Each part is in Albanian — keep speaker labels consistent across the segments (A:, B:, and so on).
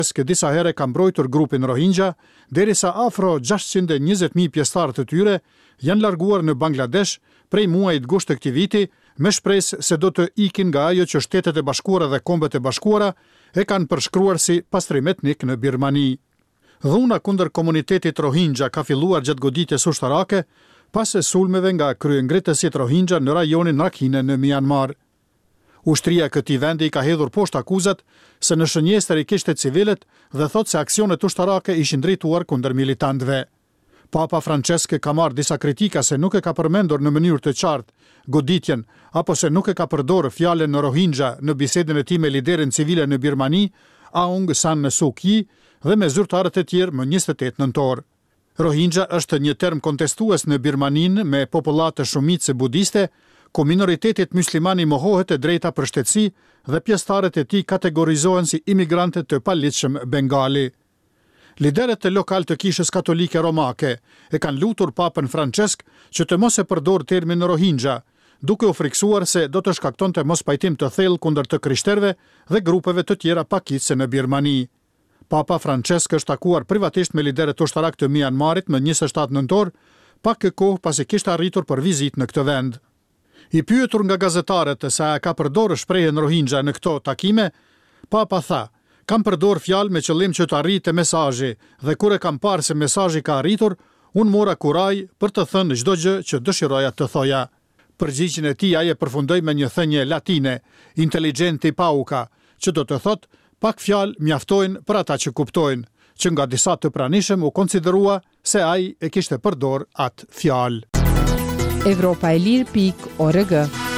A: që disa herë ka mbrojtur grupin Rohingya, derisa afro 620.000 pjesëtarë të tyre janë larguar në Bangladesh prej muajit gusht të këtij viti, me shpresë se do të ikin nga ajo që Shtetet e Bashkuara dhe Kombet e Bashkuara e kanë përshkruar si pastrim etnik në Birmani. Dhuna kundër komunitetit Rohingya ka filluar gjatë goditjes ushtarake pas sulmeve nga kryengritësit Rohingya në rajonin Rakhine në Myanmar. Ushtria e këtij vendi ka hedhur poshtë akuzat se në shënjestër i kishte civilët dhe thot se aksionet ushtarake ishin drejtuar kundër militantëve. Papa Francesc ka marrë disa kritika se nuk e ka përmendur në mënyrë të qartë goditjen apo se nuk e ka përdorë fjalën Rohingya në bisedën e tij me liderin civile në Birmani, Aung San Suu Kyi, dhe me zyrtarët e tjerë më 28 nëntor. Rohingya është një term kontestues në Birmanin me popullatë shumicë budiste, ku minoritetit muslimani mohohet e drejta për shtetësi dhe pjesëtarët e tij kategorizohen si imigrante të paligjshëm bengali. Liderët të lokal të Kishës Katolike Romake e kanë lutur Papën Francesc që të mos e përdor termin Rohingya, duke u friksuar se do të shkaktonte mospajtim të thellë kundër të krishterëve dhe grupeve të tjera pakicë në Birmani. Papa Francesc është takuar privatisht me liderët ushtarak të Myanmarit më 27 nëntor, pak kohë pasi kishte arritur për vizitë në këtë vend. I pyetur nga gazetarët se a ka përdorur shprehjen Rohingya në këto takime, Papa tha: "Kam përdor fjalë me qëllim që të arrite mesazhi dhe kur e kam parë se mesazhi ka arritur, unë mora kuraj për të thënë çdo gjë që dëshiroja të thoja." Përgjigjen e tij ai e përfundoi me një thënie latine, intelligenti pauca, që do të thotë pak fjalë mjaftojnë për ata që kuptojnë, që nga disa të pranishëm u konsiderua se ai e kishte përdor atë fjalë.
B: Evropaelir.org.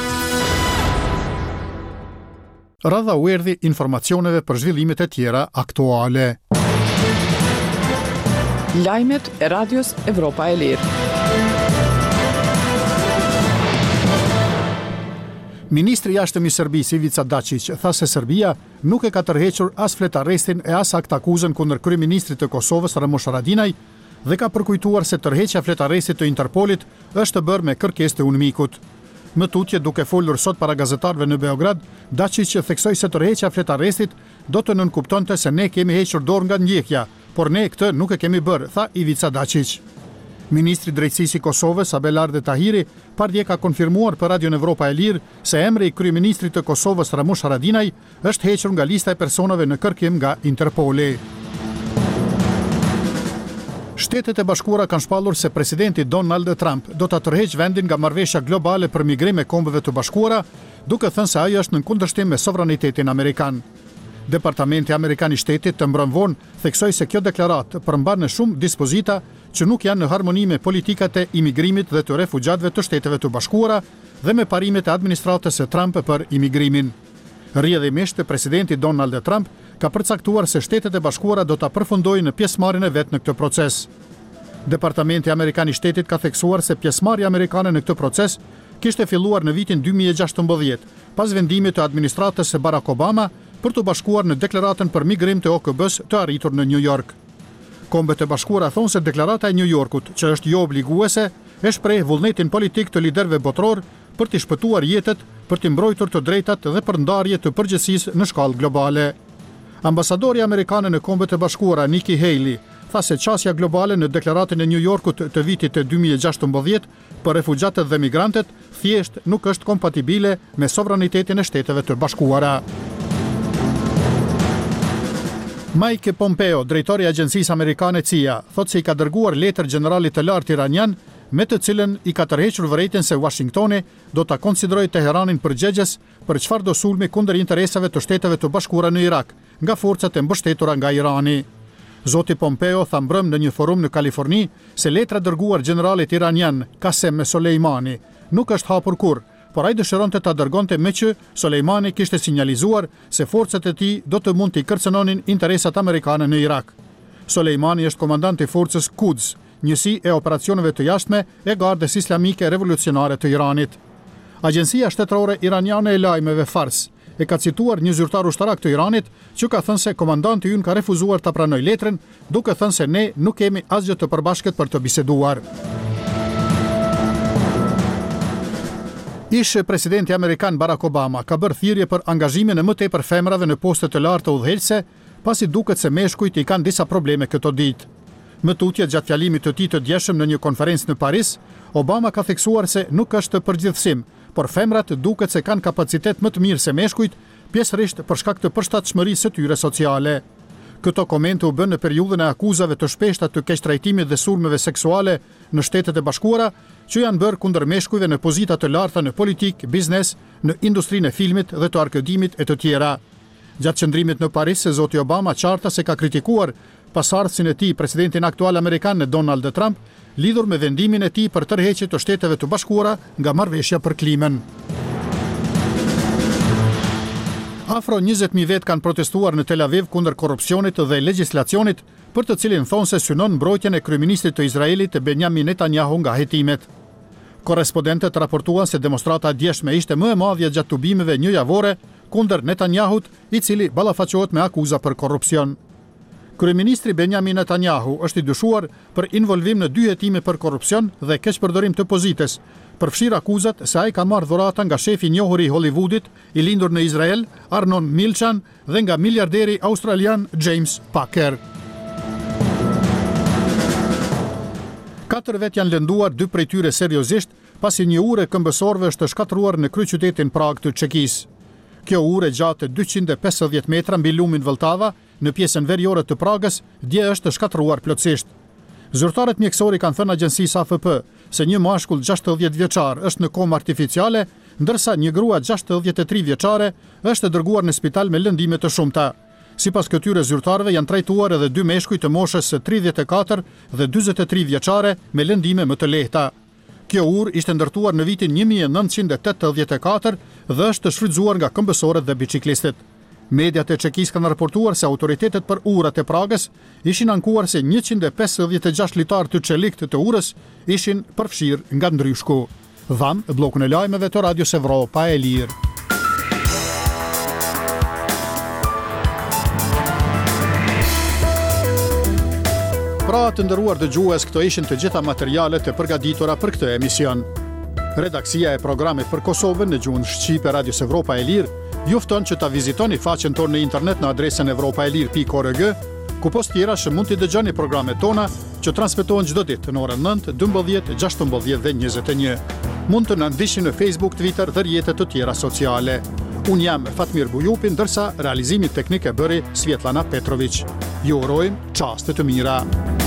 A: Radha u erdhi informacioneve për zhvillimet e tjera aktuale.
C: Lajmet e radios Evropa e Lirë.
A: Ministri i jashtëm i Serbisë Ivica Dačić tha se Serbia nuk e ka tërhequr as fletarrestin e as akt akuzën kundër kryeministrit të Kosovës Ramush Haradinaj dhe ka përkujtuar se tërheqja e fletarrestit të Interpolit është bërë me kërkesë të UNMIK-ut. Më tutje, duke folur sot para gazetarëve në Beograd, Dačić theksoi se tërheqja e fletarrestit do të nënkuptonte se ne kemi hequr dorë nga ndjekja, por ne këtë nuk e kemi bërë, tha Ivica Dačić. Ministri i Drejtësisë i Kosovës Abelarde Tahiri pardje ka konfirmuar për Radion Evropa e Lirë se emri i kryeministrit të Kosovës Ramush Haradinaj është hequr nga lista e personave në kërkim nga Interpoli. Shtetet e Bashkuara kanë shpallur se presidenti Donald Trump do ta tërheqë vendin nga marrëveshja globale për migrim e Kombeve të Bashkuara, duke thënë se ajo është në kundërshtim me sovranitetin amerikan. Departamenti Amerikan i Shtetit të mbrëm vonë theksoi se kjo deklaratë përmban në shumë dispozita që nuk janë në harmoni me politikat e imigrimit dhe të refugjatëve të Shteteve të Bashkuara dhe me parimet e administratës së Trump për imigrimin. Rrjedhimisht, presidenti Donald Trump ka përcaktuar se Shtetet e Bashkuara do ta përfundojnë pjesëmarrjen e vet në këtë proces. Departamenti Amerikan i Shtetit ka theksuar se pjesëmarrja amerikane në këtë proces kishte filluar në vitin 2016, pas vendimit të administratës së Barack Obama për të bashkuar në deklaratën për migrim të OKB-s të arritur në New York. Kombet e Bashkuara thonë se deklarata e New Yorkut, që është jo obliguese, e shpreh vullnetin politik të liderëve botror për të shpëtuar jetët, për të mbrojtur të drejtat dhe për ndarje të përgjegjësisë në shkallë globale. Ambasadori amerikan në Kombet e Bashkuara Nikki Haley tha se qasja globale në deklaratën e New Yorkut të vitit të 2016 për refugjatët dhe migrantët thjesht nuk është kompatibile me sovranitetin e Shteteve të Bashkuara. Mike Pompeo, drejtori i Agjencisë Amerikane CIA, thotë se i ka dërguar letër generalit të lartë iranian me të cilën i ka tërhequr vërejtjen se Washingtoni do ta konsiderojë Teheranin përgjegjës për çfarë do sulmi kundër interesave të Shteteve të Bashkuara në Irak nga forcat e mbështetura nga Irani. Zoti Pompeo tha mbrëm në një forum në Kaliforni se letra dërguar generalit iranian Qasem Soleimani nuk është hapur kurrë, por ai dëshironte ta dërgonte me që Soleimani kishte sinjalizuar se forcat e tij do të mund t'i kërcënonin interesat amerikane në Irak. Soleimani është komandant i forcës Quds, njësi e operacioneve të jashtme e Gardës Islamike Revolucionare të Iranit. Agjencia shtetërore iraniane e lajmeve Fars e ka cituar një zyrtar ushtarak të Iranit që ka thënë se komandanti ynë ka refuzuar ta pranojë letrën, duke thënë se ne nuk kemi asgjë të përbashkët për të biseduar. Ish presidenti amerikan Barack Obama ka bërë thirrje për angazhimin e më tepër femrave në poste të larta udhëheqëse pasi duket se meshkujt i kanë disa probleme këto ditë. Më tutje gjatë fjalimit të tij të djeshëm në një konferencë në Paris, Obama ka theksuar se nuk është përgjithësim, por femrat duket se kanë kapacitet më të mirë se meshkujt, pjesërisht për shkak të përshtatshmërisë së tyre sociale. Këto komente u bën në periudhën e akuzave të shpeshta të keqtrajtimit dhe sulmeve seksuale në Shtetet e Bashkuara, që janë bërë kundër meshkujve në pozita të larta në politik, biznes, në industrinë e filmit dhe të arkëdimit e të tjera. Gjatë qëndrimit në Paris, zoti Obama qarta se ka kritikuar pasardhësin e tij presidentin aktual amerikan Donald Trump, lidhur me vendimin e tij për tërheqje të Shteteve të Bashkuara nga marrëveshja për klimën. Afro 20.000 vetë kanë protestuar në Tel Aviv kundër korrupsionit dhe legjislacionit, për të cilin thonë se synon mbrojtjen e kryeministrit të Izraelit Benjamin Netanyahu nga hetimet. Korrespondentët raportuan se demonstrata e djeshme ishte më e madhja gjatë tubimeve njëjavore kundër Netanyahut, i cili ballafaqohet me akuza për korrupsion. Kryeministri Benjamin Netanyahu është i dyshuar për involvim në 2 hetime për korrupsion dhe keqpërdorim të pozitës, përfshir akuzat se ai ka marrë dhurata nga shefi i njohur i Hollywoodit, i lindur në Izrael, Arnon Milchan, dhe nga miliarderi australian James Packer. 4 vetë janë lënduar, 2 prej tyre seriozisht, pasi një ure këmbësorve është shkatruar në kryeqytetin Prag të Çekisë. Kjo ure gjatë 250 metra mbi lumin Vltava, në pjesën veriore të Pragës, dje është shkatruar plotësisht. Zyrtarët mjekësori kanë thënë agjencisë AFP se një mashkull 60 vjeçar është në komë artificiale, ndërsa një grua 63 vjeçare është dërguar në spital me lëndime të shumta. Sipas këtyre zyrtarëve janë trajtuar edhe 2 meshkuj të moshës 34 dhe 43 vjeçare me lëndime më të lehta. Kjo urë ishte ndërtuar në vitin 1984 dhe është shfrytzuar nga këmbësorët dhe biçiklistët. Mediat e Çekisë kanë raportuar se autoritetet për urat e Pragës ishin ankuar se 156 litar të çelikt të urës ishin përfshirë nga ndryshku. Dham bllokun e lajmeve të Radios Evropa e Lirë. Pra të nderuar dëgjues, këto ishin të gjitha materialet e përgatitura për këtë emision. Redaksia e programit për Kosovën në gjuhën shqipe Radios Evropa e Lirë ju fton që ta vizitoni faqen tonë në internet në adresën evropaelir.org, ku post tjera që mund t'i dëgjoni programet tona që transmetohen çdo ditë në orën 9, 12, 16 dhe 21. Mund të na ndiqni në Facebook, Twitter dhe rrjetet të tjera sociale. Unë jam Fatmir Bujupi, ndërsa realizimin teknik e bëri Svetlana Petrović. Ju urojmë çaste të mira.